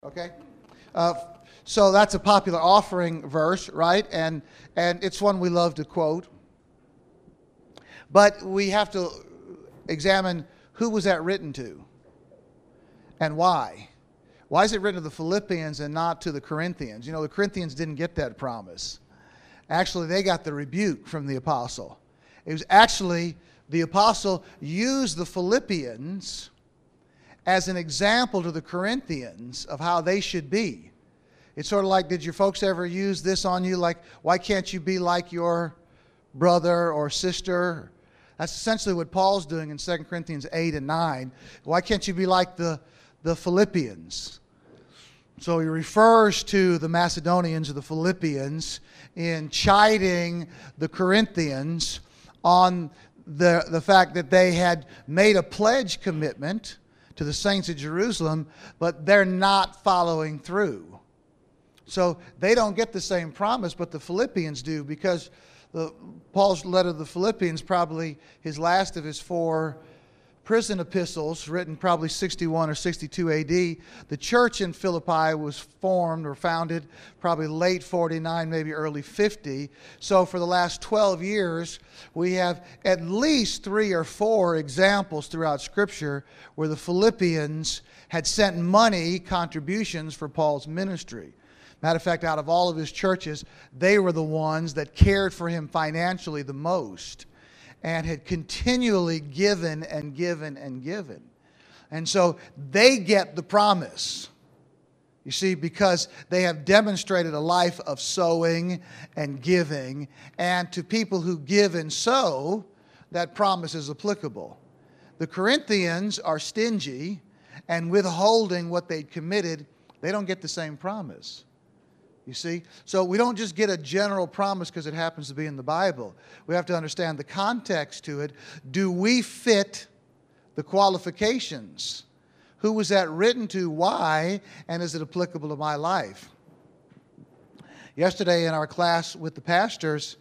Okay? Uh, so that's a popular offering verse, right? And it's one we love to quote. But we have to examine who was that written to and why. Why is it written to the Philippians and not to the Corinthians? You know, the Corinthians didn't get that promise. Actually, they got the rebuke from the apostle. It was actually the apostle used the Philippians as an example to the Corinthians of how they should be. It's sort of like, did your folks ever use this on you? Like, why can't you be like your brother or sister? That's essentially what Paul's doing in 2 Corinthians 8 and 9. Why can't you be like the Philippians? So he refers to the Macedonians or the Philippians in chiding the Corinthians on the fact that they had made a pledge commitment to the saints of Jerusalem, but they're not following through. So they don't get the same promise, but the Philippians do, because Paul's letter to the Philippians, probably his last of his 4 prison epistles, written probably 61 or 62 AD. The church in Philippi was formed or founded probably late 49, maybe early 50. So for the last 12 years, we have at least 3 or 4 examples throughout Scripture where the Philippians had sent money contributions for Paul's ministry. Matter of fact, out of all of his churches, they were the ones that cared for him financially the most and had continually given and given and given. And so they get the promise, you see, because they have demonstrated a life of sowing and giving. And to people who give and sow, that promise is applicable. The Corinthians are stingy and withholding what they'd committed. They don't get the same promise. You see? So we don't just get a general promise because it happens to be in the Bible. We have to understand the context to it. Do we fit the qualifications? Who was that written to? Why? And is it applicable to my life? Yesterday in our class with the pastors,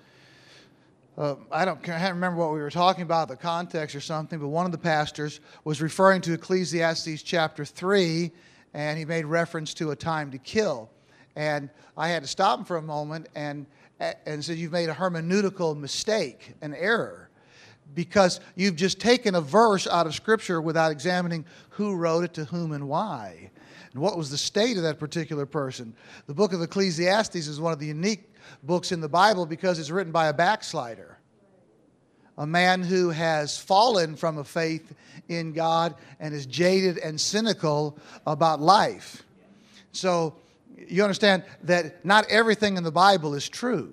I can't remember what we were talking about, the context or something, but one of the pastors was referring to Ecclesiastes chapter 3, and he made reference to a time to kill. And I had to stop him for a moment and said, you've made a hermeneutical mistake, an error, because you've just taken a verse out of Scripture without examining who wrote it, to whom, and why, and what was the state of that particular person. The book of Ecclesiastes is one of the unique books in the Bible because it's written by a backslider, a man who has fallen from a faith in God and is jaded and cynical about life. So you understand that not everything in the Bible is true.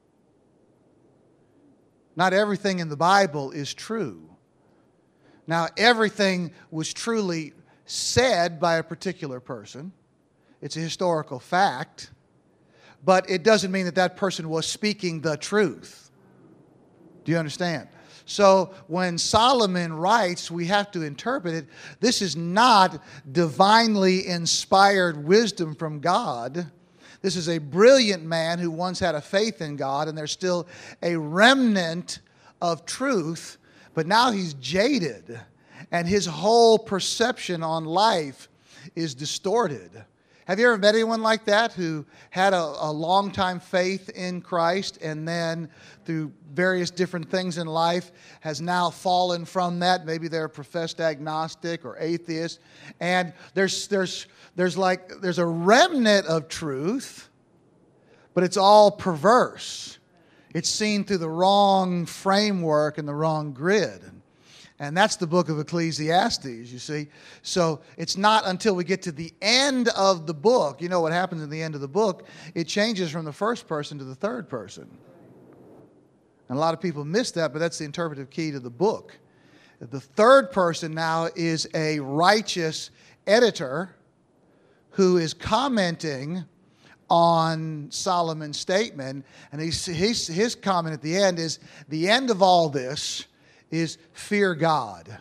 Not everything in the Bible is true. Now, everything was truly said by a particular person. It's a historical fact. But it doesn't mean that that person was speaking the truth. Do you understand? So when Solomon writes, we have to interpret it. This is not divinely inspired wisdom from God. This is a brilliant man who once had a faith in God, and there's still a remnant of truth, but now he's jaded, and his whole perception on life is distorted. Have you ever met anyone like that who had a long-time faith in Christ and then through various different things in life has now fallen from that? Maybe they're a professed agnostic or atheist. And there's a remnant of truth, but it's all perverse. It's seen through the wrong framework and the wrong grid. And that's the book of Ecclesiastes, you see. So it's not until we get to the end of the book, you know what happens in the end of the book, it changes from the first person to the third person. And a lot of people miss that, but that's the interpretive key to the book. The third person now is a righteous editor who is commenting on Solomon's statement. And his comment at the end is, the end of all this is fear God.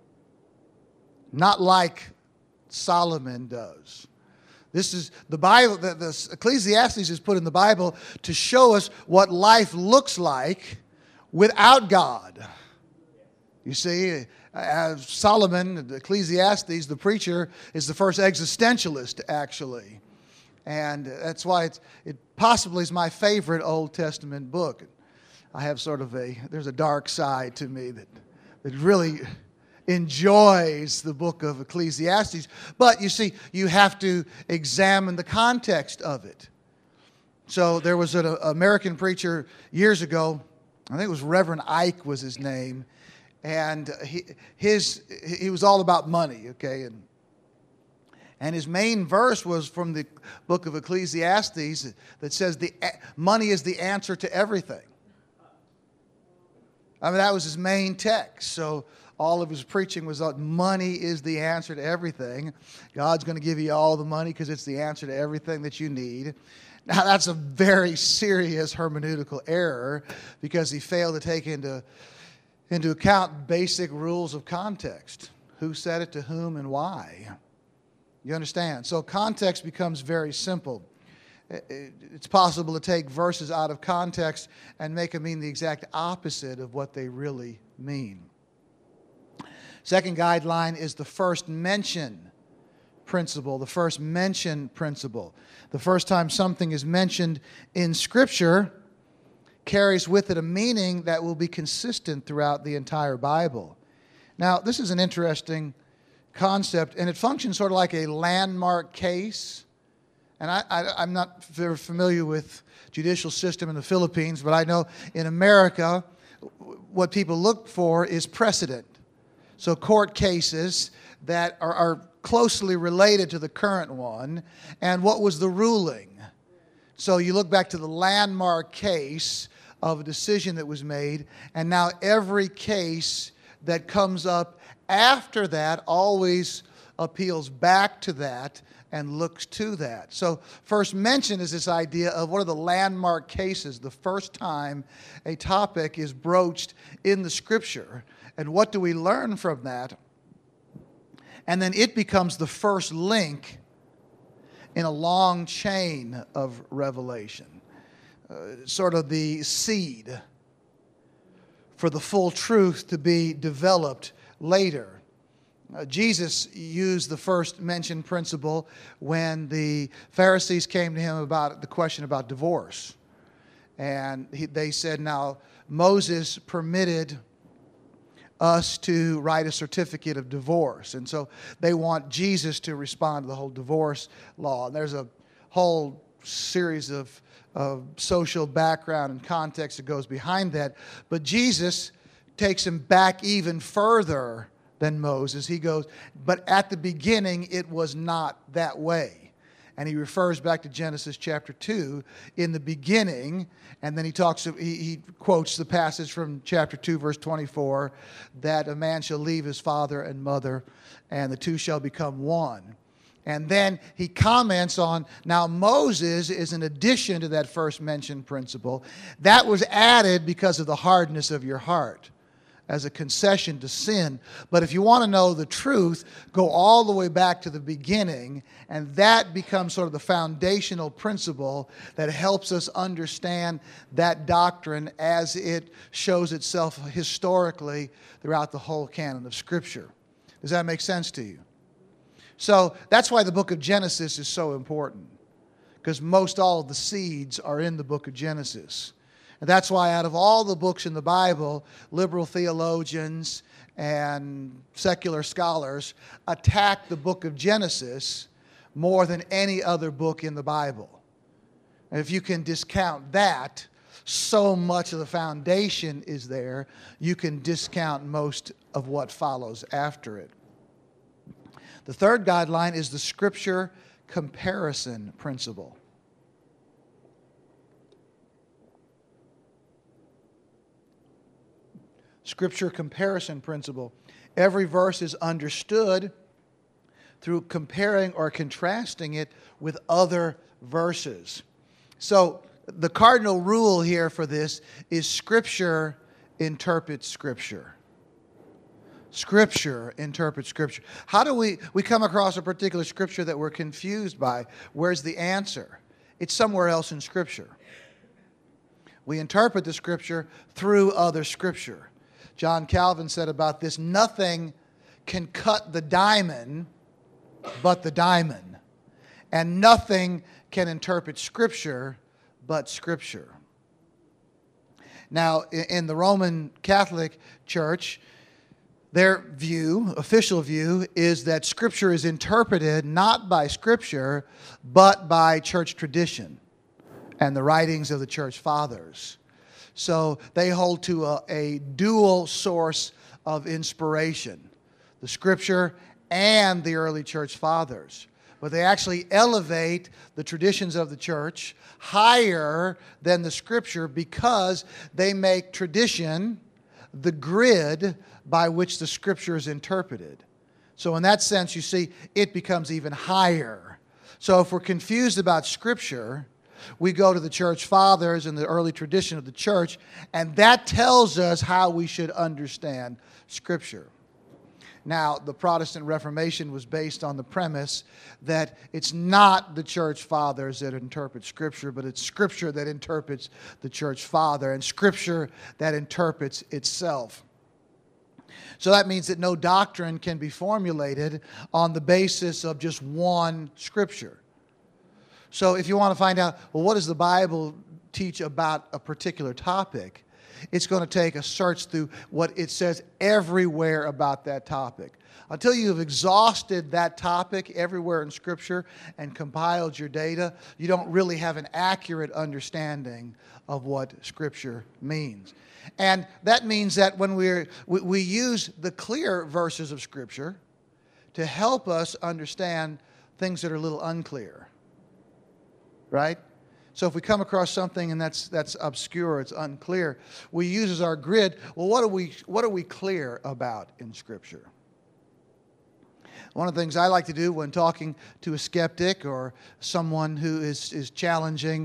Not like Solomon does. This is the Bible, the Ecclesiastes is put in the Bible to show us what life looks like without God. You see, Solomon, Ecclesiastes, the preacher, is the first existentialist, actually. And that's why it possibly is my favorite Old Testament book. I have there's a dark side to me that really enjoys the book of Ecclesiastes. But you see, you have to examine the context of it. So there was an American preacher years ago, I think it was Reverend Ike was his name, and he was all about money, okay? And his main verse was from the book of Ecclesiastes that says money is the answer to everything. I mean, that was his main text. So all of his preaching was that money is the answer to everything. God's going to give you all the money because it's the answer to everything that you need. Now, that's a very serious hermeneutical error because he failed to take into account basic rules of context. Who said it to whom and why? You understand? So context becomes very simple. It's possible to take verses out of context and make them mean the exact opposite of what they really mean. Second guideline is the first mention principle. The first mention principle. The first time something is mentioned in Scripture carries with it a meaning that will be consistent throughout the entire Bible. Now, this is an interesting concept, and it functions sort of like a landmark case. And I'm not very familiar with judicial system in the Philippines, but I know in America, what people look for is precedent. So court cases that are closely related to the current one, and what was the ruling. So you look back to the landmark case of a decision that was made, and now every case that comes up after that always appeals back to that and looks to that. So first mention is this idea of what are the landmark cases, the first time a topic is broached in the Scripture. And what do we learn from that? And then it becomes the first link in a long chain of revelation. Sort of the seed for the full truth to be developed later. Jesus used the first mentioned principle when the Pharisees came to him about the question about divorce. And they said, now, Moses permitted us to write a certificate of divorce. And so they want Jesus to respond to the whole divorce law. And there's a whole series of social background and context that goes behind that. But Jesus takes him back even further than Moses. He goes, but at the beginning it was not that way. And he refers back to Genesis chapter 2 in the beginning, and then he quotes the passage from chapter 2 verse 24 that a man shall leave his father and mother and the two shall become one. And then he comments on, now Moses is an addition to that first mentioned principle. That was added because of the hardness of your heart as a concession to sin. But if you want to know the truth, go all the way back to the beginning, and that becomes sort of the foundational principle that helps us understand that doctrine as it shows itself historically throughout the whole canon of Scripture. Does that make sense to you? So that's why the book of Genesis is so important, because most all of the seeds are in the book of Genesis. And that's why out of all the books in the Bible, liberal theologians and secular scholars attack the book of Genesis more than any other book in the Bible. And if you can discount that, so much of the foundation is there, you can discount most of what follows after it. The third guideline is the Scripture comparison principle. Scripture comparison principle. Every verse is understood through comparing or contrasting it with other verses. So the cardinal rule here for this is Scripture interprets Scripture. Scripture interprets Scripture. How do we come across a particular Scripture that we're confused by? Where's the answer? It's somewhere else in Scripture. We interpret the Scripture through other Scripture. John Calvin said about this, nothing can cut the diamond but the diamond, and nothing can interpret Scripture but Scripture. Now, in the Roman Catholic Church, their view, official view, is that Scripture is interpreted not by Scripture, but by church tradition and the writings of the church fathers. So they hold to a dual source of inspiration, the Scripture and the early church fathers. But they actually elevate the traditions of the church higher than the Scripture because they make tradition the grid by which the Scripture is interpreted. So in that sense, you see, it becomes even higher. So if we're confused about Scripture, we go to the church fathers and the early tradition of the church, and that tells us how we should understand Scripture. Now, the Protestant Reformation was based on the premise that it's not the church fathers that interpret Scripture, but it's Scripture that interprets the church father, and Scripture that interprets itself. So that means that no doctrine can be formulated on the basis of just one Scripture. So if you want to find out, well, what does the Bible teach about a particular topic? It's going to take a search through what it says everywhere about that topic. Until you've exhausted that topic everywhere in Scripture and compiled your data, you don't really have an accurate understanding of what Scripture means. And that means that when we use the clear verses of Scripture to help us understand things that are a little unclear, right? So if we come across something and that's obscure, it's unclear, we use as our grid, well, what are we clear about in Scripture? One of the things I like to do when talking to a skeptic or someone who is challenging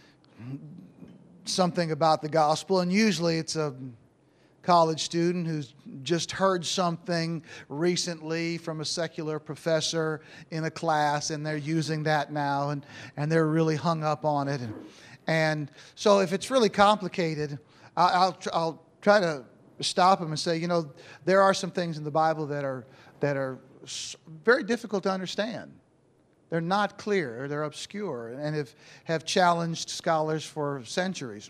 something about the gospel, and usually it's a college student who's just heard something recently from a secular professor in a class, and they're using that now, and they're really hung up on it. And so if it's really complicated, I'll try to stop them and say, you know, there are some things in the Bible that are very difficult to understand. They're not clear, they're obscure, and have challenged scholars for centuries.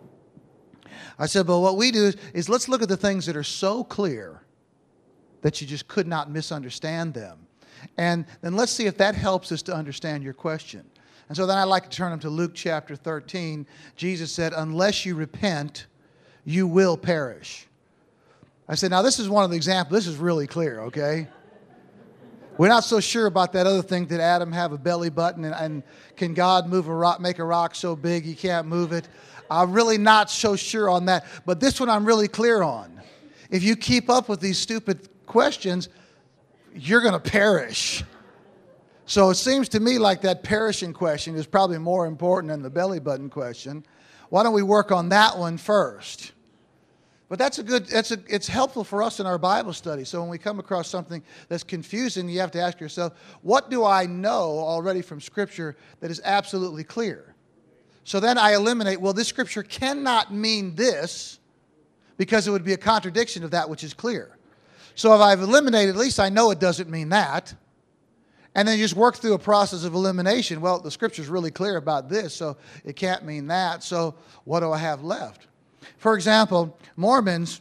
I said, but what we do is let's look at the things that are so clear that you just could not misunderstand them. And then let's see if that helps us to understand your question. And so then I'd like to turn them to Luke chapter 13. Jesus said, unless you repent, you will perish. I said, now this is one of the examples. This is really clear, okay? We're not so sure about that other thing. Did Adam have a belly button? And can God move a rock, make a rock so big he can't move it? I'm really not so sure on that. But this one I'm really clear on. If you keep up with these stupid questions, you're going to perish. So it seems to me like that perishing question is probably more important than the belly button question. Why don't we work on that one first? But it's helpful for us in our Bible study. So when we come across something that's confusing, you have to ask yourself, what do I know already from Scripture that is absolutely clear? So then I eliminate, well, this Scripture cannot mean this because it would be a contradiction of that which is clear. So if I've eliminated, at least I know it doesn't mean that. And then you just work through a process of elimination. Well, the Scripture's really clear about this, so it can't mean that. So what do I have left? For example, Mormons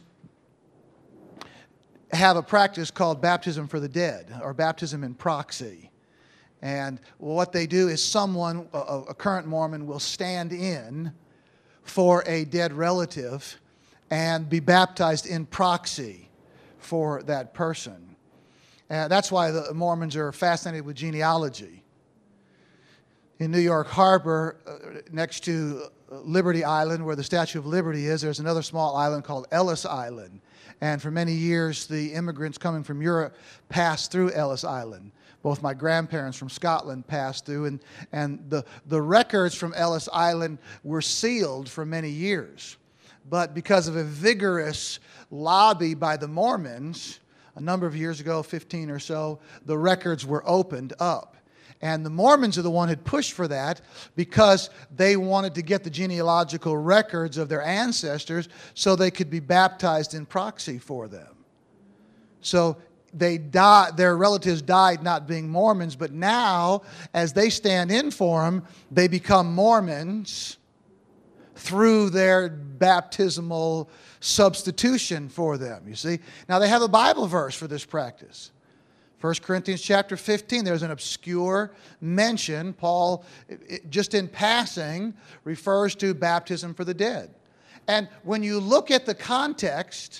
have a practice called baptism for the dead, or baptism in proxy. And what they do is someone, a current Mormon, will stand in for a dead relative and be baptized in proxy for that person. And that's why the Mormons are fascinated with genealogy. In New York Harbor, next to Liberty Island, where the Statue of Liberty is, there's another small island called Ellis Island. And for many years, the immigrants coming from Europe passed through Ellis Island. Both my grandparents from Scotland passed through, and the records from Ellis Island were sealed for many years. But because of a vigorous lobby by the Mormons, a number of years ago, 15 or so, the records were opened up. And the Mormons are the one who pushed for that because they wanted to get the genealogical records of their ancestors so they could be baptized in proxy for them. So their relatives died not being Mormons, but now, as they stand in for them, they become Mormons through their baptismal substitution for them, you see. Now, they have a Bible verse for this practice. 1 Corinthians chapter 15, there's an obscure mention. Paul, just in passing, refers to baptism for the dead. And when you look at the context,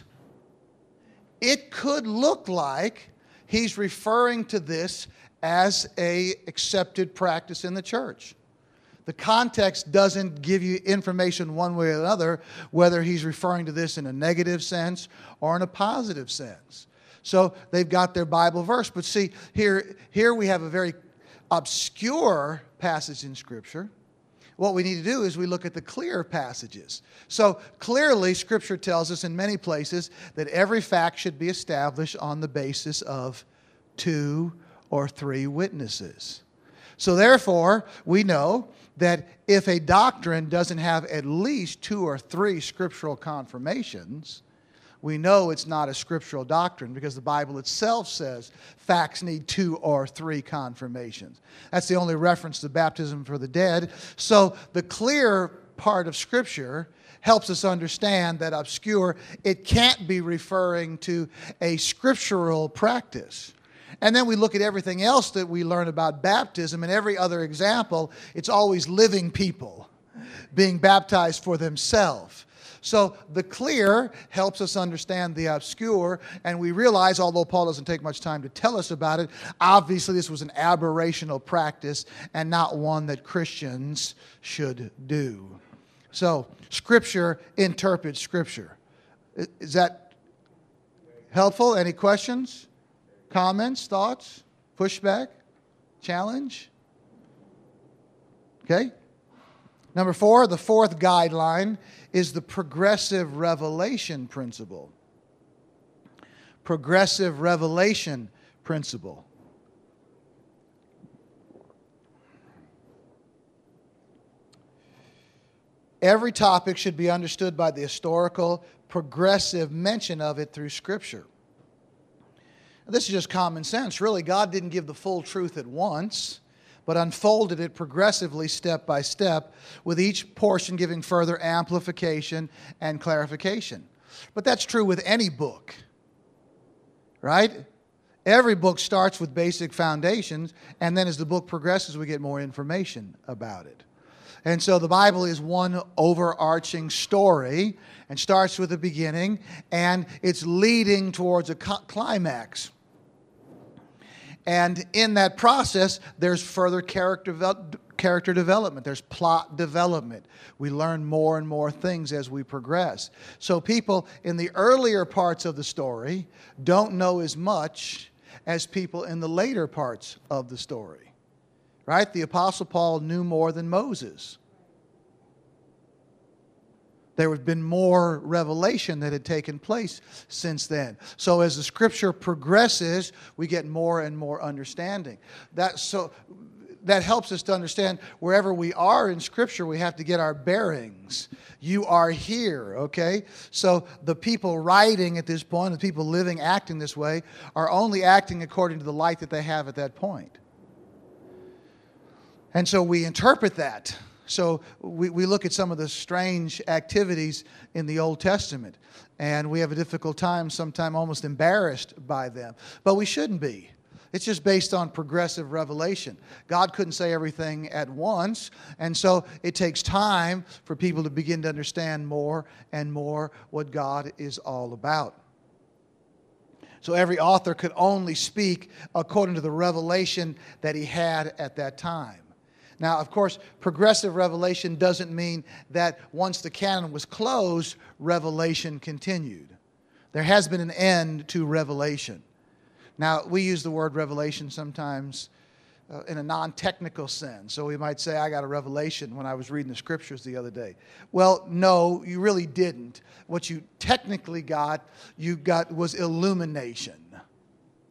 it could look like he's referring to this as an accepted practice in the church. The context doesn't give you information one way or another whether he's referring to this in a negative sense or in a positive sense. So they've got their Bible verse. But see, here we have a very obscure passage in Scripture. What we need to do is we look at the clear passages. So clearly, Scripture tells us in many places that every fact should be established on the basis of 2 or 3 witnesses. So therefore, we know that if a doctrine doesn't have at least 2 or 3 scriptural confirmations, we know it's not a scriptural doctrine because the Bible itself says facts need 2 or 3 confirmations. That's the only reference to baptism for the dead. So the clear part of Scripture helps us understand that obscure, it can't be referring to a scriptural practice. And then we look at everything else that we learn about baptism, and every other example, it's always living people being baptized for themselves. So the clear helps us understand the obscure, and we realize, although Paul doesn't take much time to tell us about it, obviously this was an aberrational practice and not one that Christians should do. So Scripture interprets Scripture. Is that helpful? Any questions, comments, thoughts, pushback, challenge? Okay. Number 4, the fourth guideline is the progressive revelation principle. Progressive revelation principle. Every topic should be understood by the historical, progressive mention of it through Scripture. This is just common sense. Really, God didn't give the full truth at once, but unfolded it progressively step by step, with each portion giving further amplification and clarification. But that's true with any book, right? Every book starts with basic foundations, and then as the book progresses, we get more information about it. And so the Bible is one overarching story and starts with the beginning, and it's leading towards a climax. And in that process, there's further character development. There's plot development. We learn more and more things as we progress. So people in the earlier parts of the story don't know as much as people in the later parts of the story. Right? The Apostle Paul knew more than Moses. There had been more revelation that had taken place since then. So as the Scripture progresses, we get more and more understanding. That helps us to understand wherever we are in Scripture, we have to get our bearings. You are here, okay? So the people writing at this point, the people living, acting this way, are only acting according to the light that they have at that point. And so we interpret that. So we look at some of the strange activities in the Old Testament, and we have a difficult time, sometimes almost embarrassed by them. But we shouldn't be. It's just based on progressive revelation. God couldn't say everything at once, and so it takes time for people to begin to understand more and more what God is all about. So every author could only speak according to the revelation that he had at that time. Now, of course, progressive revelation doesn't mean that once the canon was closed, revelation continued. There has been an end to revelation. Now, we use the word revelation sometimes in a non-technical sense. So we might say, I got a revelation when I was reading the Scriptures the other day. Well, no, you really didn't. What you technically got, was illumination.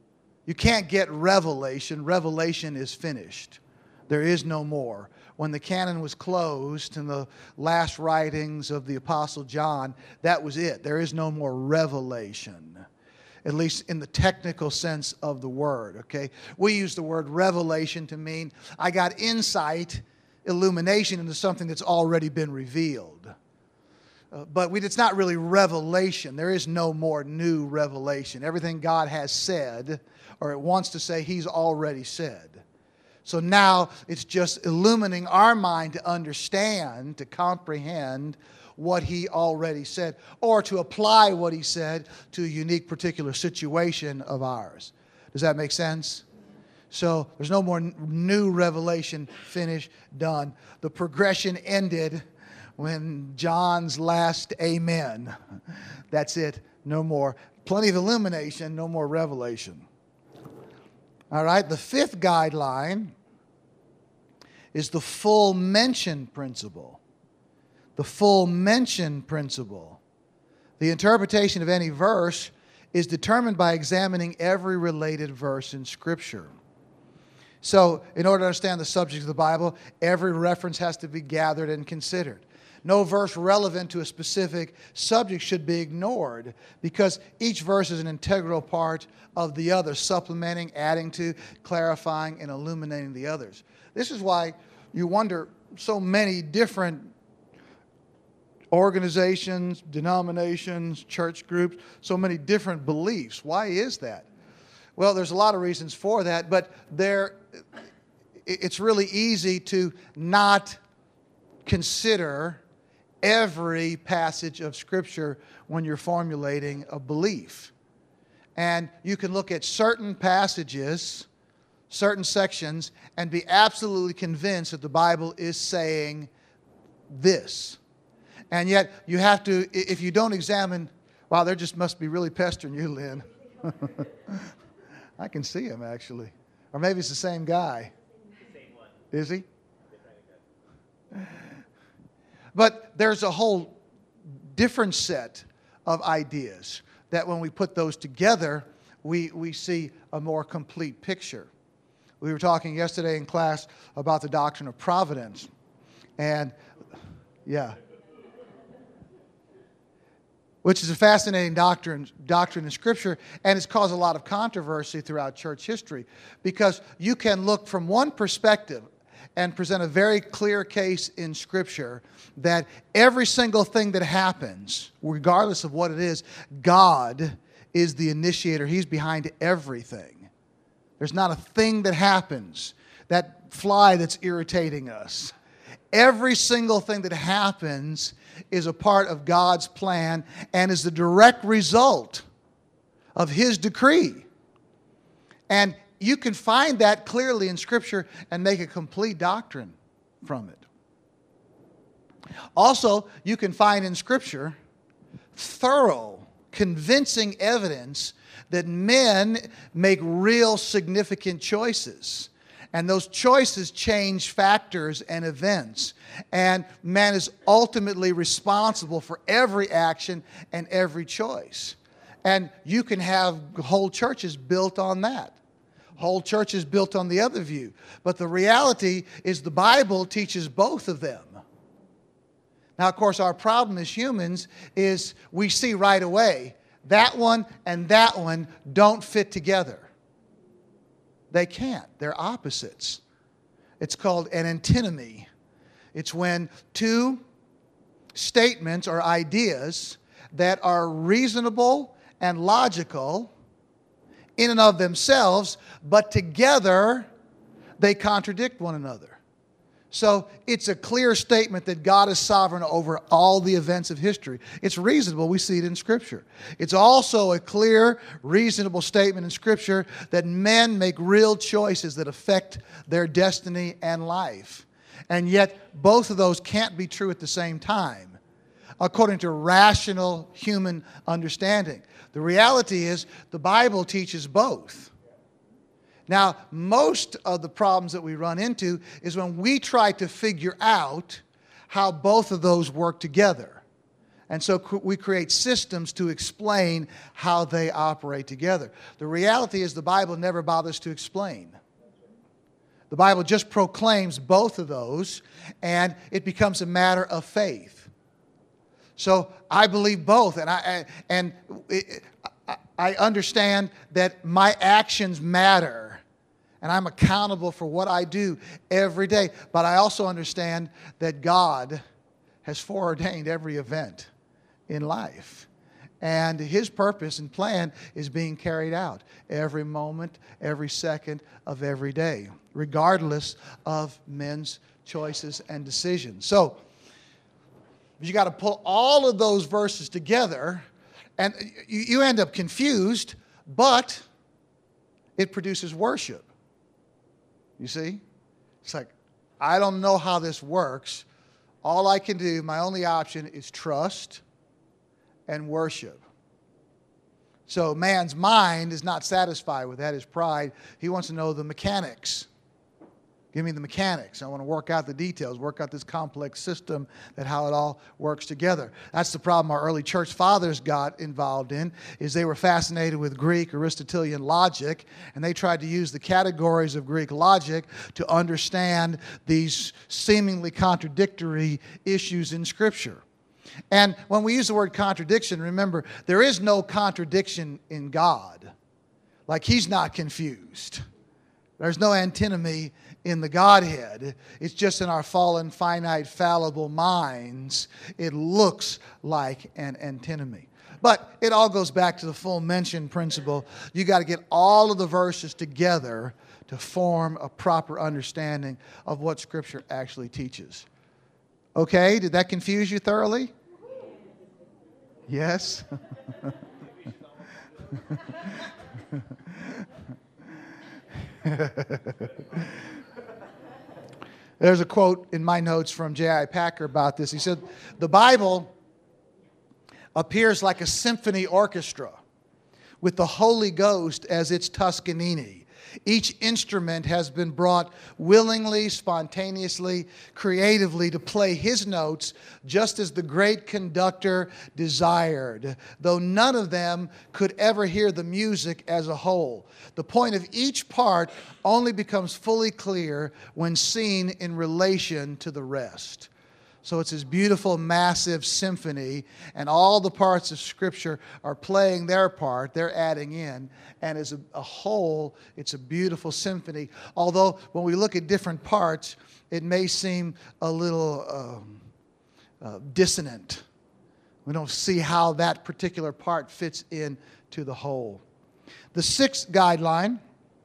You can't get revelation. Revelation is finished. There is no more. When the canon was closed and the last writings of the Apostle John, that was it. There is no more revelation, at least in the technical sense of the word, okay? We use the word revelation to mean I got insight, illumination into something that's already been revealed. But it's not really revelation. There is no more new revelation. Everything God has said, or it wants to say, He's already said. So now it's just illuminating our mind to understand, to comprehend what He already said, or to apply what He said to a unique particular situation of ours. Does that make sense? So there's no more new revelation, finished, done. The progression ended when John's last amen. That's it. No more. Plenty of illumination, no more revelation. All right, the fifth guideline is the full mention principle. The full mention principle. The interpretation of any verse is determined by examining every related verse in Scripture. So, in order to understand the subject of the Bible, every reference has to be gathered and considered. No verse relevant to a specific subject should be ignored because each verse is an integral part of the other, supplementing, adding to, clarifying, and illuminating the others. This is why you wonder so many different organizations, denominations, church groups, so many different beliefs. Why is that? Well, there's a lot of reasons for that, but it's really easy to not consider every passage of Scripture when you're formulating a belief. And you can look at certain passages, certain sections, and be absolutely convinced that the Bible is saying this. And yet you have to, if you don't examine, wow, there just must be really pestering you, Lynn. I can see him, actually. Or maybe it's the same guy. The same one. Is he? But there's a whole different set of ideas that when we put those together, we see a more complete picture. We were talking yesterday in class about the doctrine of providence. And, yeah. Which is a fascinating doctrine in Scripture, and it's caused a lot of controversy throughout church history because you can look from one perspective and present a very clear case in Scripture that every single thing that happens, regardless of what it is, God is the initiator. He's behind everything. There's not a thing that happens, that fly that's irritating us. Every single thing that happens is a part of God's plan and is the direct result of His decree. And you can find that clearly in Scripture and make a complete doctrine from it. Also, you can find in Scripture thorough, convincing evidence that men make real significant choices. And those choices change factors and events. And man is ultimately responsible for every action and every choice. And you can have whole churches built on that. Whole churches built on the other view. But the reality is the Bible teaches both of them. Now, of course, our problem as humans is we see right away that one and that one don't fit together. They can't. They're opposites. It's called an antinomy. It's when two statements or ideas that are reasonable and logical in and of themselves, but together they contradict one another. So it's a clear statement that God is sovereign over all the events of history. It's reasonable. We see it in Scripture. It's also a clear, reasonable statement in Scripture that men make real choices that affect their destiny and life. And yet both of those can't be true at the same time, according to rational human understanding. The reality is the Bible teaches both. Now, most of the problems that we run into is when we try to figure out how both of those work together. And so we create systems to explain how they operate together. The reality is the Bible never bothers to explain. The Bible just proclaims both of those, and it becomes a matter of faith. So I believe both, and I understand that my actions matter, and I'm accountable for what I do every day. But I also understand that God has foreordained every event in life. And His purpose and plan is being carried out every moment, every second of every day, regardless of men's choices and decisions. So you got to pull all of those verses together, and you end up confused, but it produces worship. You see? It's like, I don't know how this works. All I can do, my only option is trust and worship. So man's mind is not satisfied with that, his pride. He wants to know the mechanics. Give me the mechanics. I want to work out the details, work out this complex system, that how it all works together. That's the problem our early church fathers got involved in, is they were fascinated with Greek Aristotelian logic, and they tried to use the categories of Greek logic to understand these seemingly contradictory issues in Scripture. And when we use the word contradiction, remember, there is no contradiction in God. Like He's not confused. There's no antinomy in the Godhead. It's just in our fallen, finite, fallible minds, it looks like an antinomy. But it all goes back to the full mention principle. You got to get all of the verses together to form a proper understanding of what Scripture actually teaches. Okay, did that confuse you thoroughly? Yes? There's a quote in my notes from J.I. Packer about this. He said, the Bible appears like a symphony orchestra with the Holy Ghost as its Toscanini. Each instrument has been brought willingly, spontaneously, creatively to play His notes just as the great conductor desired, though none of them could ever hear the music as a whole. The point of each part only becomes fully clear when seen in relation to the rest. So it's this beautiful, massive symphony, and all the parts of Scripture are playing their part. They're adding in. And as a whole, it's a beautiful symphony. Although, when we look at different parts, it may seem a little dissonant. We don't see how that particular part fits into the whole. The sixth guideline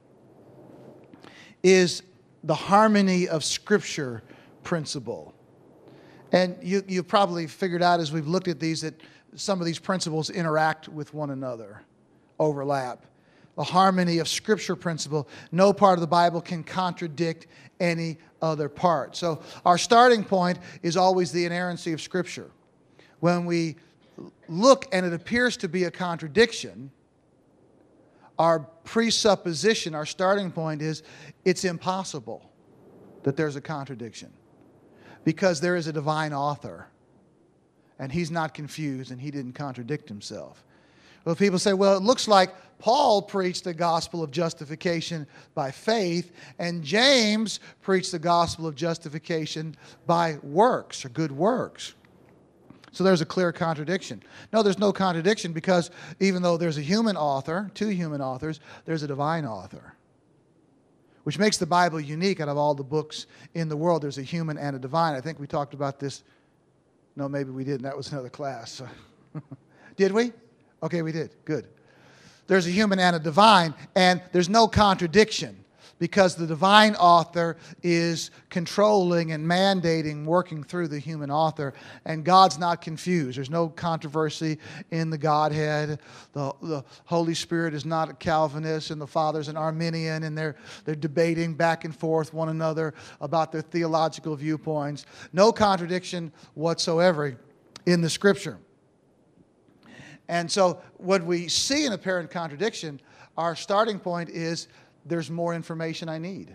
is the harmony of Scripture principle. And you've probably figured out as we've looked at these that some of these principles interact with one another, overlap. The harmony of Scripture principle. No part of the Bible can contradict any other part. So our starting point is always the inerrancy of Scripture. When we look and it appears to be a contradiction, our presupposition, our starting point is it's impossible that there's a contradiction. Because there is a divine author, and He's not confused, and He didn't contradict Himself. Well, people say, well, it looks like Paul preached the gospel of justification by faith, and James preached the gospel of justification by works, or good works. So there's a clear contradiction. No, there's no contradiction, because even though there's a human author, two human authors, there's a divine author. Which makes the Bible unique out of all the books in the world. There's a human and a divine. I think we talked about this. No, maybe we didn't. That was another class. Did we? Okay, we did. Good. There's a human and a divine, and there's no contradiction because the divine author is controlling and mandating, working through the human author, and God's not confused. There's no controversy in the Godhead. The Holy Spirit is not a Calvinist, and the Father's an Arminian, and they're debating back and forth one another about their theological viewpoints. No contradiction whatsoever in the Scripture. And so when we see an apparent contradiction, our starting point is there's more information I need.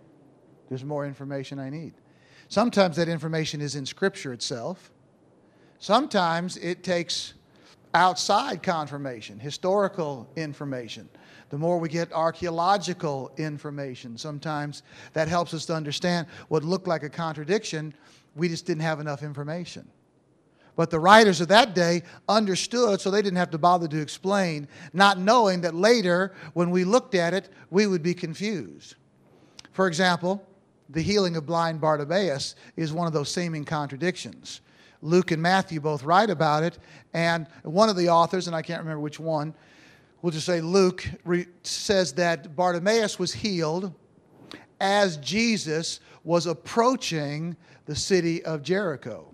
There's more information I need. Sometimes that information is in Scripture itself. Sometimes it takes outside confirmation, historical information. The more we get archaeological information, sometimes that helps us to understand what looked like a contradiction. We just didn't have enough information. But the writers of that day understood, so they didn't have to bother to explain, not knowing that later, when we looked at it, we would be confused. For example, the healing of blind Bartimaeus is one of those seeming contradictions. Luke and Matthew both write about it, and one of the authors, and I can't remember which one, we'll just say Luke, says that Bartimaeus was healed as Jesus was approaching the city of Jericho.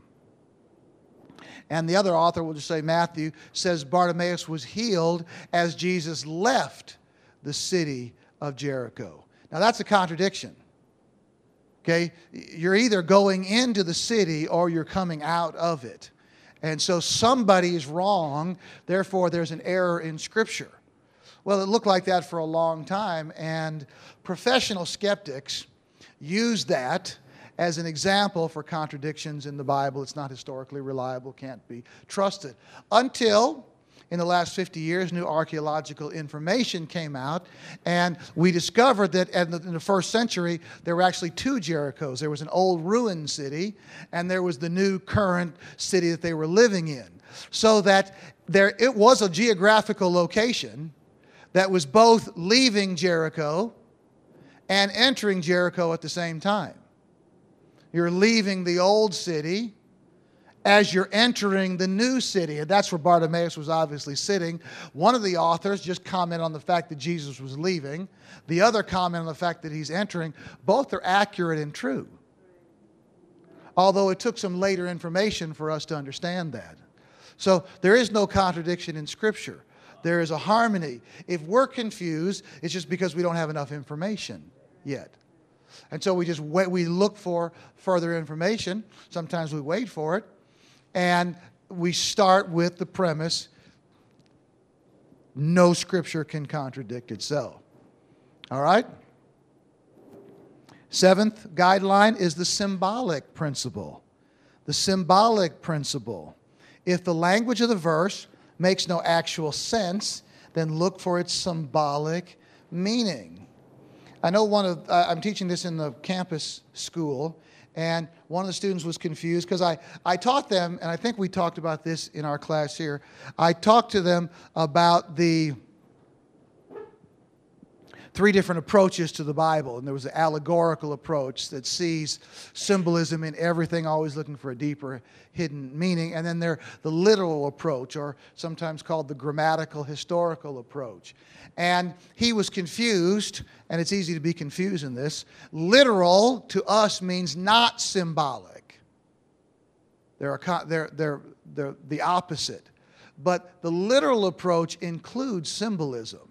And the other author, we'll just say Matthew, says Bartimaeus was healed as Jesus left the city of Jericho. Now that's a contradiction. Okay? You're either going into the city or you're coming out of it. And so somebody is wrong, therefore there's an error in Scripture. Well, it looked like that for a long time, and professional skeptics use that as an example for contradictions in the Bible. It's not historically reliable, can't be trusted. Until, in the last 50 years, new archaeological information came out, and we discovered that in the first century, there were actually two Jerichos. There was an old ruined city, and there was the new current city that they were living in. So that it was a geographical location that was both leaving Jericho and entering Jericho at the same time. You're leaving the old city as you're entering the new city. And that's where Bartimaeus was obviously sitting. One of the authors just commented on the fact that Jesus was leaving. The other comment on the fact that he's entering. Both are accurate and true. Although it took some later information for us to understand that. So there is no contradiction in Scripture. There is a harmony. If we're confused, it's just because we don't have enough information yet. And so we look for further information. Sometimes we wait for it. And we start with the premise, no Scripture can contradict itself. All right? Seventh guideline is the symbolic principle. The symbolic principle. If the language of the verse makes no actual sense, then look for its symbolic meaning. I know I'm teaching this in the campus school, and one of the students was confused because I taught them, and I think we talked about this in our class here. I talked to them about the three different approaches to the Bible. And there was the allegorical approach that sees symbolism in everything, always looking for a deeper hidden meaning. And then there's the literal approach, or sometimes called the grammatical historical approach. And he was confused, and it's easy to be confused in this. Literal to us means not symbolic. They're the opposite. But the literal approach includes symbolism.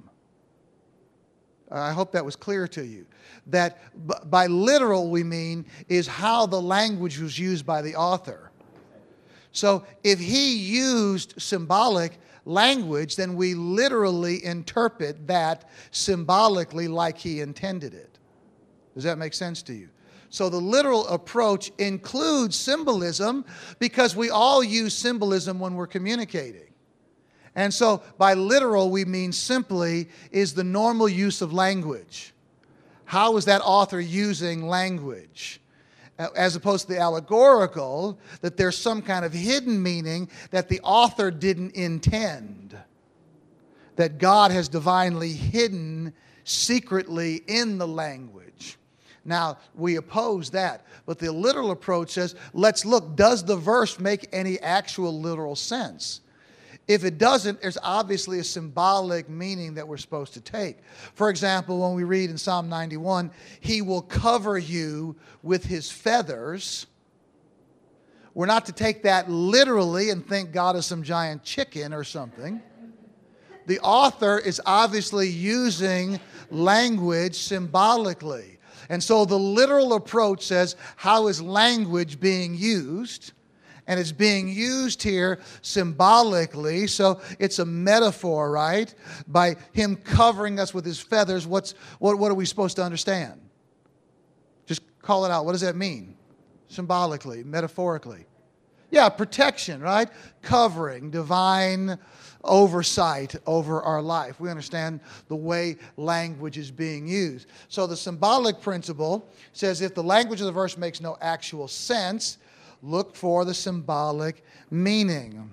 I hope that was clear to you. That by literal we mean is how the language was used by the author. So if he used symbolic language, then we literally interpret that symbolically like he intended it. Does that make sense to you? So the literal approach includes symbolism because we all use symbolism when we're communicating. And so by literal we mean simply is the normal use of language. How is that author using language? As opposed to the allegorical, that there's some kind of hidden meaning that the author didn't intend. That God has divinely hidden secretly in the language. Now, we oppose that. But the literal approach says, let's look, does the verse make any actual literal sense? If it doesn't, there's obviously a symbolic meaning that we're supposed to take. For example, when we read in Psalm 91, He will cover you with His feathers. We're not to take that literally and think God is some giant chicken or something. The author is obviously using language symbolically. And so the literal approach says, how is language being used? And it's being used here symbolically, so it's a metaphor, right? By him covering us with his feathers, what are we supposed to understand? Just call it out. What does that mean? Symbolically, metaphorically. Yeah, protection, right? Covering, divine oversight over our life. We understand the way language is being used. So the symbolic principle says if the language of the verse makes no actual sense, look for the symbolic meaning.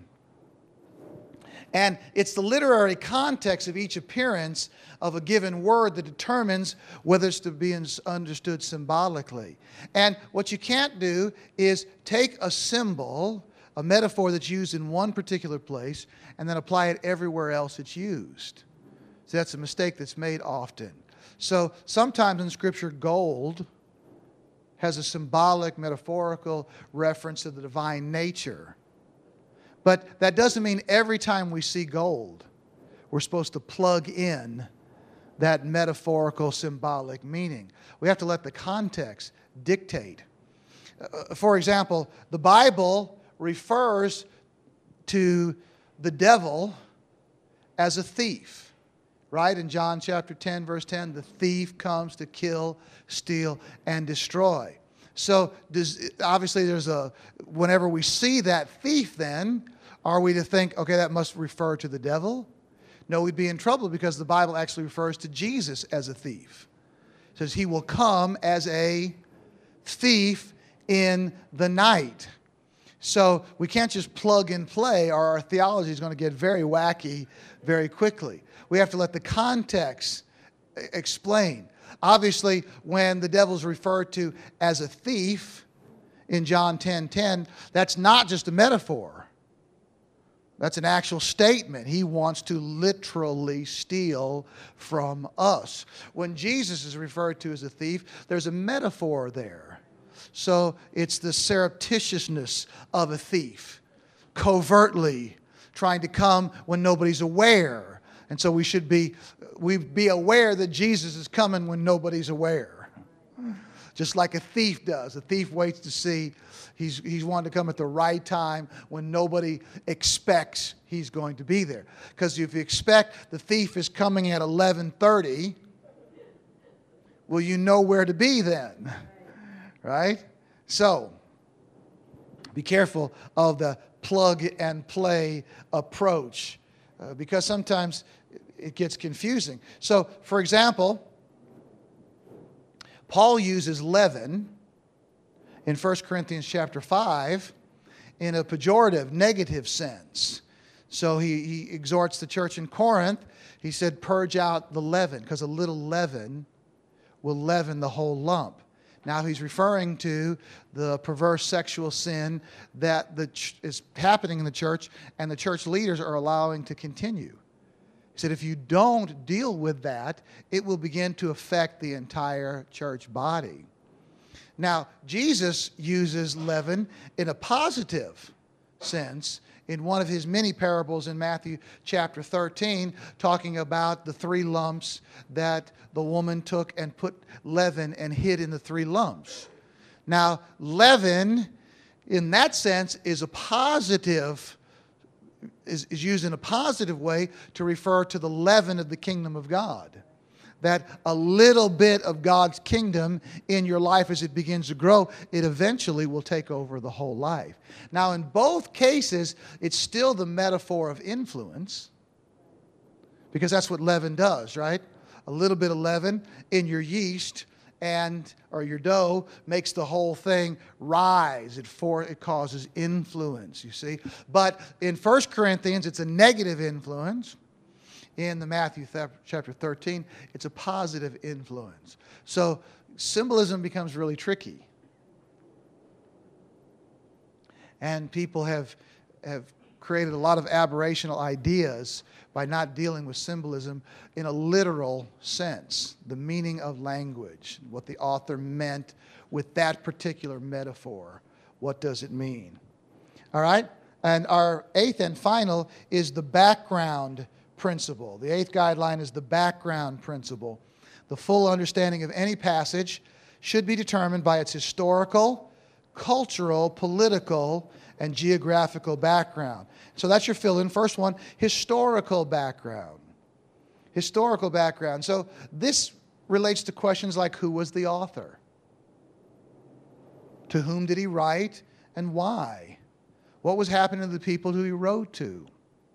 And it's the literary context of each appearance of a given word that determines whether it's to be understood symbolically. And what you can't do is take a symbol, a metaphor that's used in one particular place, and then apply it everywhere else it's used. So that's a mistake that's made often. So sometimes in Scripture, gold has a symbolic, metaphorical reference to the divine nature. But that doesn't mean every time we see gold, we're supposed to plug in that metaphorical, symbolic meaning. We have to let the context dictate. For example, the Bible refers to the devil as a thief, right? In John chapter 10, verse 10, the thief comes to kill, steal, and destroy. So obviously whenever we see that thief then, are we to think, okay, that must refer to the devil? No, we'd be in trouble because the Bible actually refers to Jesus as a thief. It says he will come as a thief in the night. So we can't just plug and play or our theology is going to get very wacky very quickly. We have to let the context explain. Obviously, when the devil's referred to as a thief in John 10:10, that's not just a metaphor. That's an actual statement. He wants to literally steal from us. When Jesus is referred to as a thief, there's a metaphor there. So it's the surreptitiousness of a thief, covertly trying to come when nobody's aware. And so we be aware that Jesus is coming when nobody's aware. Just like a thief does. A thief waits to see. He's wanting to come at the right time when nobody expects he's going to be there. Because if you expect the thief is coming at 11:30, well, you know where to be then. Right? So, be careful of the plug and play approach. Because sometimes it gets confusing. So, for example, Paul uses leaven in 1 Corinthians chapter 5 in a pejorative, negative sense. So he exhorts the church in Corinth. He said, purge out the leaven, because a little leaven will leaven the whole lump. Now he's referring to the perverse sexual sin that is happening in the church, and the church leaders are allowing to continue. He said, if you don't deal with that, it will begin to affect the entire church body. Now, Jesus uses leaven in a positive sense in one of his many parables in Matthew chapter 13, talking about the 3 lumps that the woman took and put leaven and hid in the 3 lumps. Now, leaven, in that sense, is a positive is used in a positive way to refer to the leaven of the kingdom of God. That a little bit of God's kingdom in your life as it begins to grow, it eventually will take over the whole life. Now, in both cases, it's still the metaphor of influence, because that's what leaven does, right? A little bit of leaven in your yeast or your dough makes the whole thing rise. It causes influence, you see. But in 1 Corinthians, it's a negative influence. In the Matthew chapter 13, it's a positive influence. So symbolism becomes really tricky. And people have created a lot of aberrational ideas by not dealing with symbolism in a literal sense, the meaning of language, what the author meant with that particular metaphor. What does it mean? All right? And our 8th and final is the background principle. The 8th guideline is the background principle. The full understanding of any passage should be determined by its historical, cultural, political, and geographical background. So that's your fill-in. First one, historical background. Historical background. So this relates to questions like, who was the author? To whom did he write and why? What was happening to the people who he wrote to?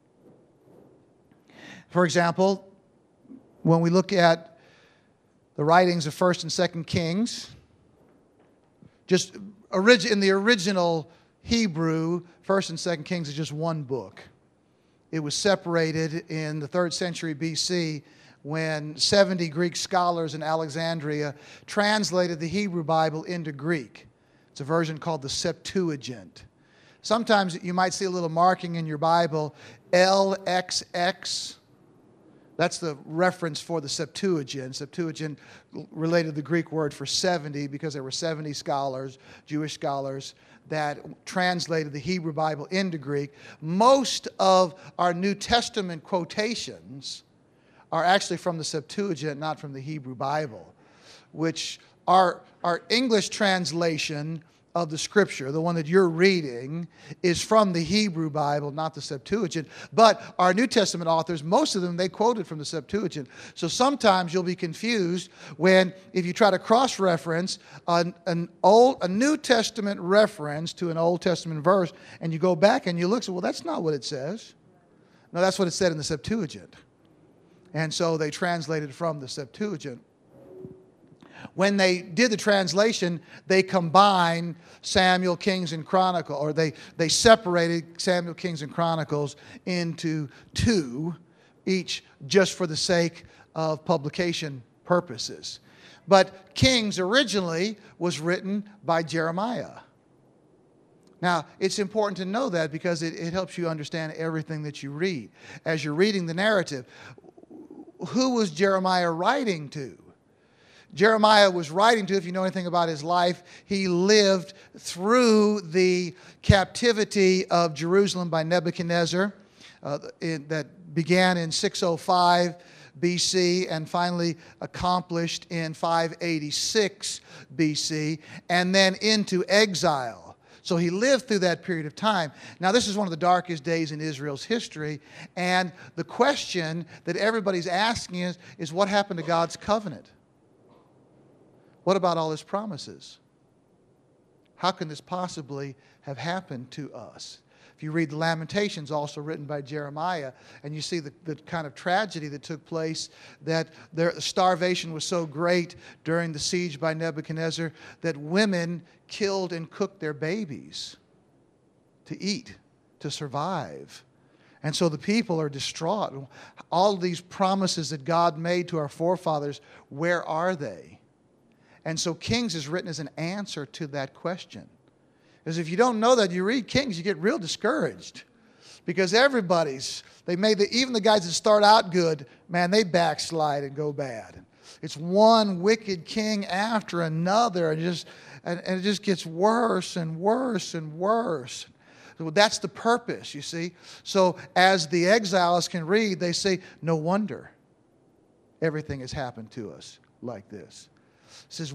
For example, when we look at the writings of 1st and 2nd Kings, just in the original Hebrew, 1st and 2nd Kings is just one book. It was separated in the 3rd century BC when 70 Greek scholars in Alexandria translated the Hebrew Bible into Greek. It's a version called the Septuagint. Sometimes you might see a little marking in your Bible, LXX. That's the reference for the Septuagint. Septuagint related to the Greek word for 70 because there were 70 scholars, Jewish scholars, that translated the Hebrew Bible into Greek. Most of our New Testament quotations are actually from the Septuagint, not from the Hebrew Bible, which our English translation of the Scripture, the one that you're reading, is from the Hebrew Bible, not the Septuagint. But our New Testament authors, most of them, they quoted from the Septuagint. So sometimes you'll be confused if you try to cross-reference a New Testament reference to an Old Testament verse, and you go back and you look, well, that's not what it says. No, that's what it said in the Septuagint. And so they translated from the Septuagint. When they did the translation, they combined Samuel, Kings, and Chronicles, or they separated Samuel, Kings, and Chronicles into two, each just for the sake of publication purposes. But Kings originally was written by Jeremiah. Now, it's important to know that because it helps you understand everything that you read. As you're reading the narrative, who was Jeremiah writing to? Jeremiah was writing to, if you know anything about his life, he lived through the captivity of Jerusalem by Nebuchadnezzar that began in 605 BC and finally accomplished in 586 BC, and then into exile. So he lived through that period of time. Now, this is one of the darkest days in Israel's history, and the question that everybody's asking is what happened to God's covenant? What about all his promises? How can this possibly have happened to us? If you read the Lamentations, also written by Jeremiah, and you see the kind of tragedy that took place, that the starvation was so great during the siege by Nebuchadnezzar that women killed and cooked their babies to eat, to survive. And so the people are distraught. All these promises that God made to our forefathers, where are they? And so Kings is written as an answer to that question. Because if you don't know that, you read Kings, you get real discouraged. Because even the guys that start out good, man, they backslide and go bad. It's one wicked king after another, and it just gets worse and worse and worse. Well, that's the purpose, you see. So as the exiles can read, they say, no wonder everything has happened to us like this. It says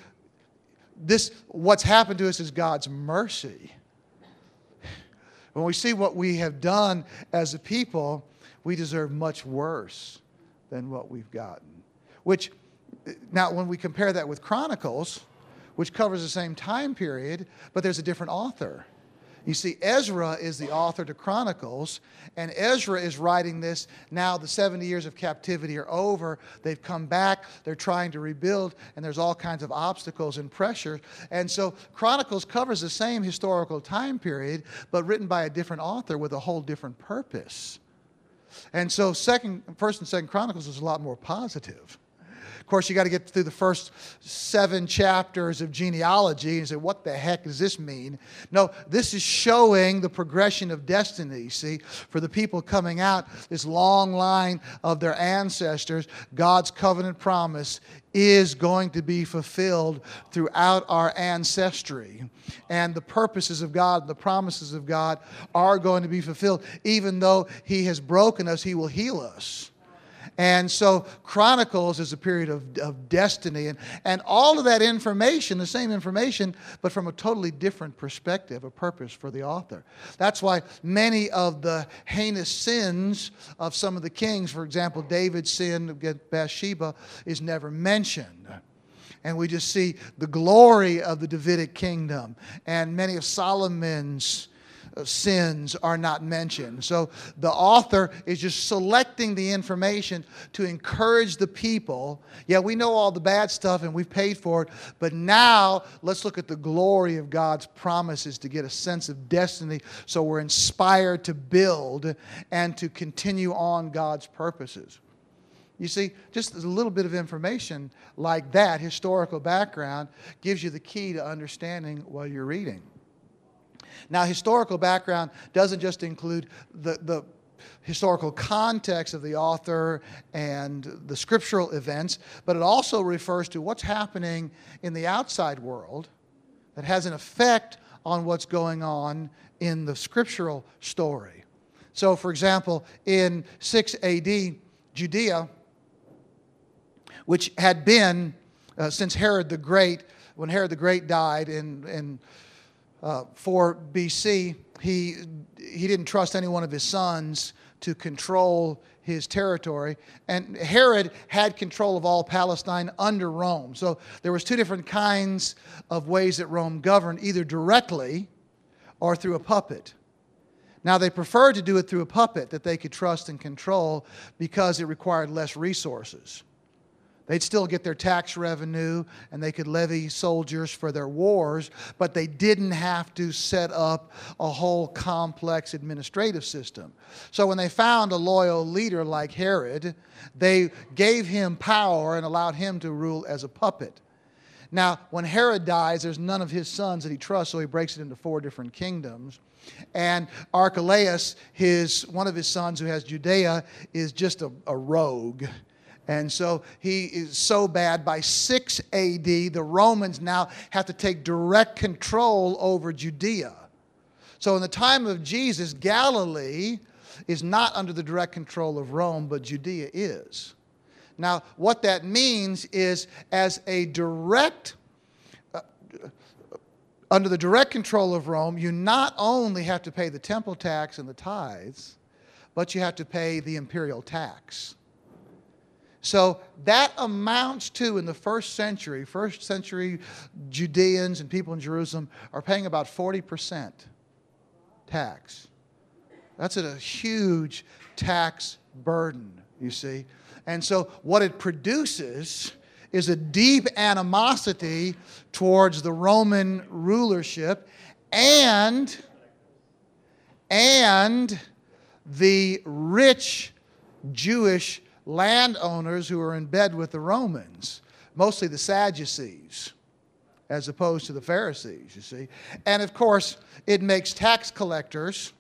what's happened to us is God's mercy. When we see what we have done as a people, we deserve much worse than what we've gotten. Now, when we compare that with Chronicles, which covers the same time period, but there's a different author. You see, Ezra is the author to Chronicles, and Ezra is writing this now the 70 years of captivity are over. They've come back, they're trying to rebuild, and there's all kinds of obstacles and pressure. And so Chronicles covers the same historical time period, but written by a different author with a whole different purpose. And so 1st and 2nd Chronicles is a lot more positive. Of course, you got to get through the first 7 chapters of genealogy and say, what the heck does this mean? No, this is showing the progression of destiny, see? For the people coming out, this long line of their ancestors, God's covenant promise is going to be fulfilled throughout our ancestry. And the purposes of God, the promises of God are going to be fulfilled. Even though He has broken us, He will heal us. And so Chronicles is a period of destiny. And all of that information, the same information, but from a totally different perspective, a purpose for the author. That's why many of the heinous sins of some of the kings, for example, David's sin against Bathsheba, is never mentioned. And we just see the glory of the Davidic kingdom and many of Solomon's sins are not mentioned. So the author is just selecting the information to encourage the people. Yeah, we know all the bad stuff and we've paid for it, but now let's look at the glory of God's promises to get a sense of destiny so we're inspired to build and to continue on God's purposes. You see, just a little bit of information like that, historical background, gives you the key to understanding what you're reading. Now, historical background doesn't just include the historical context of the author and the scriptural events, but it also refers to what's happening in the outside world that has an effect on what's going on in the scriptural story. So, for example, in 6 AD, Judea, which had been, since Herod the Great, when Herod the Great died in 4 BC, he didn't trust any one of his sons to control his territory. And Herod had control of all Palestine under Rome. So there was two different kinds of ways that Rome governed, either directly or through a puppet. Now, they preferred to do it through a puppet that they could trust and control because it required less resources. They'd still get their tax revenue and they could levy soldiers for their wars, but they didn't have to set up a whole complex administrative system. So when they found a loyal leader like Herod, they gave him power and allowed him to rule as a puppet. Now, when Herod dies, there's none of his sons that he trusts, so he breaks it into 4 different kingdoms. And Archelaus, one of his sons who has Judea, is just a rogue. And so he is so bad, by 6 AD, the Romans now have to take direct control over Judea. So in the time of Jesus, Galilee is not under the direct control of Rome, but Judea is. Now, what that means is under the direct control of Rome, you not only have to pay the temple tax and the tithes, but you have to pay the imperial tax. So that amounts to, in the first century Judeans and people in Jerusalem are paying about 40% tax. That's a huge tax burden, you see. And so what it produces is a deep animosity towards the Roman rulership and the rich Jewish landowners who are in bed with the Romans, mostly the Sadducees, as opposed to the Pharisees, you see. And of course, it makes tax collectors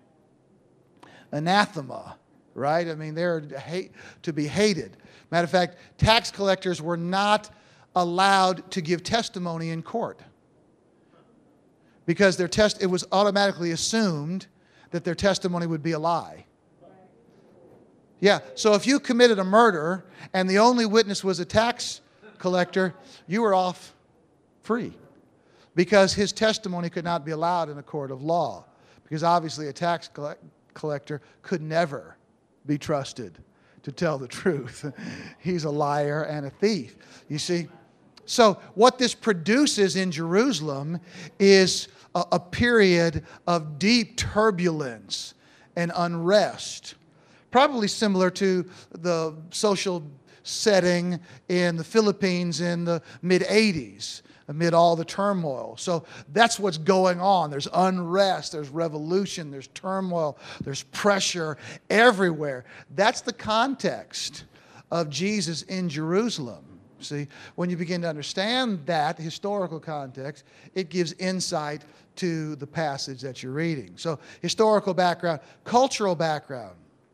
anathema, right? I mean, they're to be hated. Matter of fact, tax collectors were not allowed to give testimony in court because it was automatically assumed that their testimony would be a lie. Yeah, so if you committed a murder and the only witness was a tax collector, you were off free because his testimony could not be allowed in a court of law, because obviously a tax collector could never be trusted to tell the truth. He's a liar and a thief, you see. So what this produces in Jerusalem is a period of deep turbulence and unrest, probably similar to the social setting in the Philippines in the mid-'80s, amid all the turmoil. So that's what's going on. There's unrest, there's revolution, there's turmoil, there's pressure everywhere. That's the context of Jesus in Jerusalem. See, when you begin to understand that historical context, it gives insight to the passage that you're reading. So historical background, cultural background.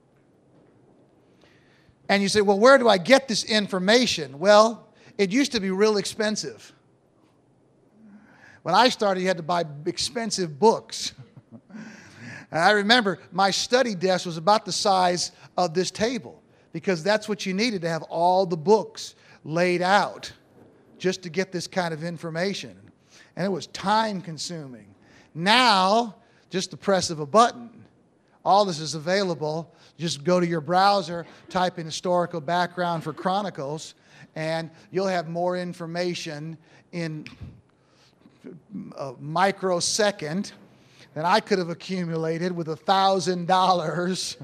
And you say, well, where do I get this information? Well, it used to be real expensive. When I started, you had to buy expensive books. And I remember my study desk was about the size of this table, because that's what you needed to have all the books laid out just to get this kind of information. And it was time consuming. Now, just the press of a button, all this is available. Just go to your browser, type in historical background for Chronicles, and you'll have more information in a microsecond than I could have accumulated with $1,000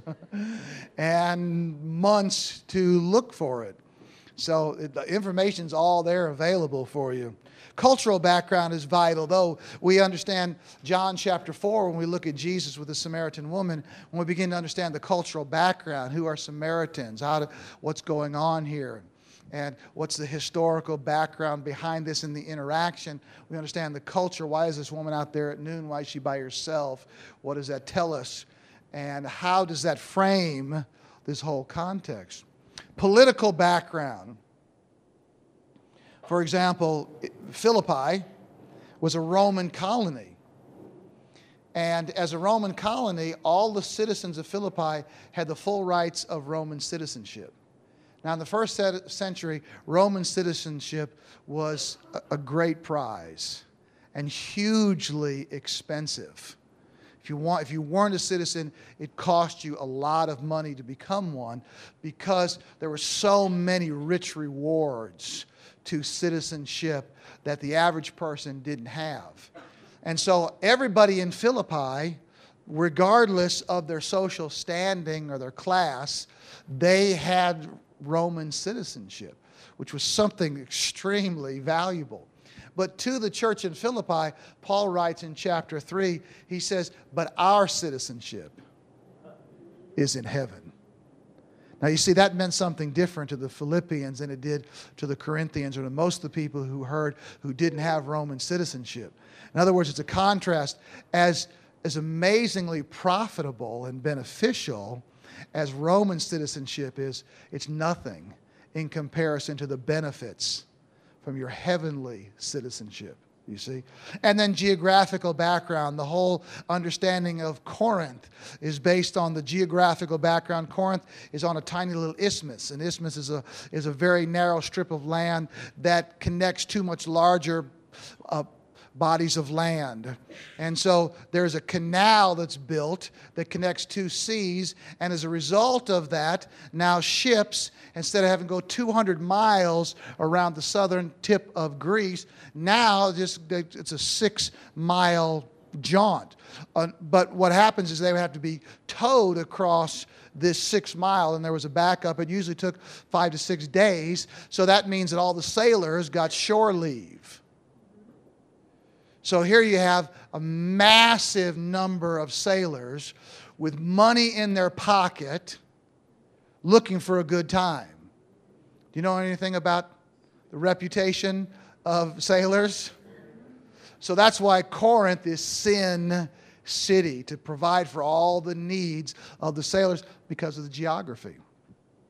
and months to look for it. So the information's all there available for you. Cultural background is vital, though we understand John chapter 4 when we look at Jesus with the Samaritan woman, when we begin to understand the cultural background, who are Samaritans, what's going on here, and what's the historical background behind this and the interaction. We understand the culture. Why is this woman out there at noon? Why is she by herself? What does that tell us? And how does that frame this whole context? Political background. For example, Philippi was a Roman colony. And as a Roman colony, all the citizens of Philippi had the full rights of Roman citizenship. Now, in the first century, Roman citizenship was a great prize and hugely expensive. If you weren't a citizen, it cost you a lot of money to become one because there were so many rich rewards to citizenship that the average person didn't have. And so everybody in Philippi, regardless of their social standing or their class, they had Roman citizenship, which was something extremely valuable. But to the church in Philippi, Paul writes in chapter 3, he says, but our citizenship is in heaven. Now you see, that meant something different to the Philippians than it did to the Corinthians or to most of the people who didn't have Roman citizenship. In other words, it's a contrast. As amazingly profitable and beneficial as Roman citizenship is, it's nothing in comparison to the benefits from your heavenly citizenship, you see. And then geographical background. The whole understanding of Corinth is based on the geographical background. Corinth is on a tiny little isthmus. An isthmus is a very narrow strip of land that connects two much larger bodies of land. And so there's a canal that's built that connects two seas, and as a result of that, now ships, instead of having to go 200 miles around the southern tip of Greece, now it's a 6-mile jaunt. But what happens is they would have to be towed across this 6 mile, and there was a backup. It usually took 5 to 6 days, so that means that all the sailors got shore leave. So here you have a massive number of sailors with money in their pocket looking for a good time. Do you know anything about the reputation of sailors? So that's why Corinth is Sin City, to provide for all the needs of the sailors because of the geography.